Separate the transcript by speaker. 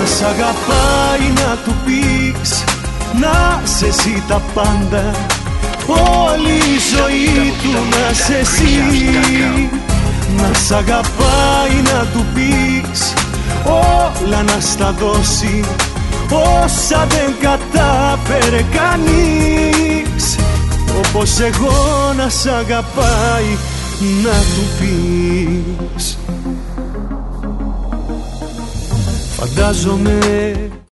Speaker 1: σ' αγαπάει να του πεις να σε εσύ τα πάντα, όλη η ζωή του να σε εσύ. Να σ' αγαπάει να του πεις όλα να στα δώσει, όσα δεν κατάφερε κανείς, όπως εγώ να σ' αγαπάει να του πεις. Φαντάζομαι